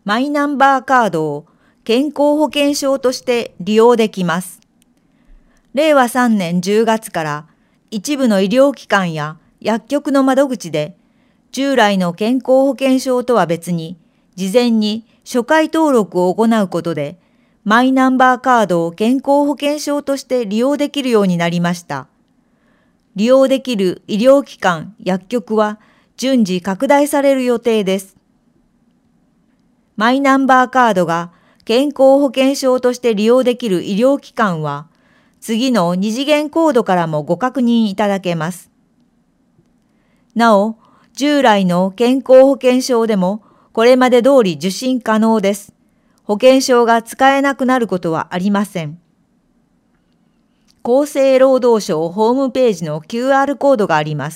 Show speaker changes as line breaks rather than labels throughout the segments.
マイナンバーカードを健康保険証として利用できます。令和3年10月から一部の医療機関や薬局の窓口で従来の健康保険証とは別に事前に初回登録を行うことでマイナンバーカードを健康保険証として利用できるようになりました。利用できる医療機関、薬局は順次拡大される予定です。マイナンバーカードが健康保険証として利用できる医療機関は、次の2次元コードからもご確認いただけます。なお、従来の健康保険証でもこれまで通り受診可能です。保険証が使えなくなることはありません。厚生労働省ホームページの QR コードがあります。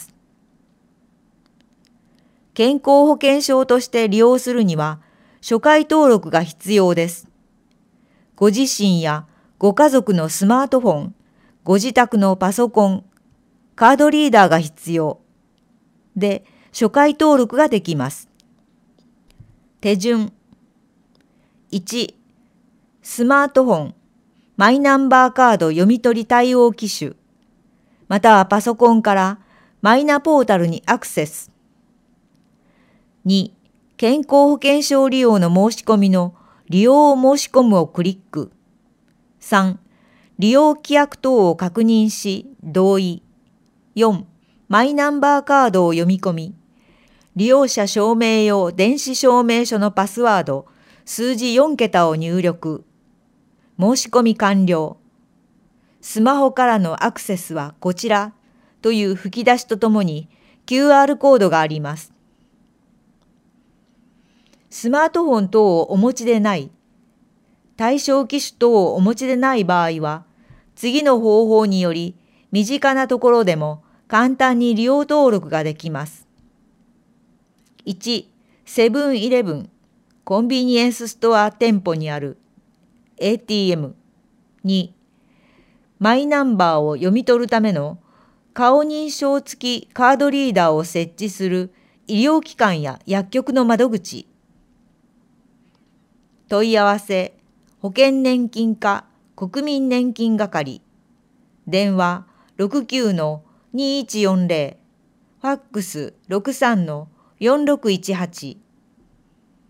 健康保険証として利用するには、初回登録が必要です。ご自身やご家族のスマートフォン、ご自宅のパソコン、カードリーダーが必要で、初回登録ができます。手順。1、スマートフォン、マイナンバーカード読み取り対応機種、またはパソコンからマイナポータルにアクセス。2、健康保険証利用の申し込みの利用を申し込むをクリック。3、利用規約等を確認し、同意。4、マイナンバーカードを読み込み、利用者証明用電子証明書のパスワード、数字4桁を入力。申し込み完了。スマホからのアクセスはこちらという吹き出しとともに QR コードがあります。スマートフォン等をお持ちでない、対象機種等をお持ちでない場合は、次の方法により身近なところでも簡単に利用登録ができます。1、セブンイレブン、コンビニエンスストア店舗にある ATM。2、マイナンバーを読み取るための顔認証付きカードリーダーを設置する医療機関や薬局の窓口。問い合わせ、保険年金課国民年金係。電話69-2140、ファックス63-4618。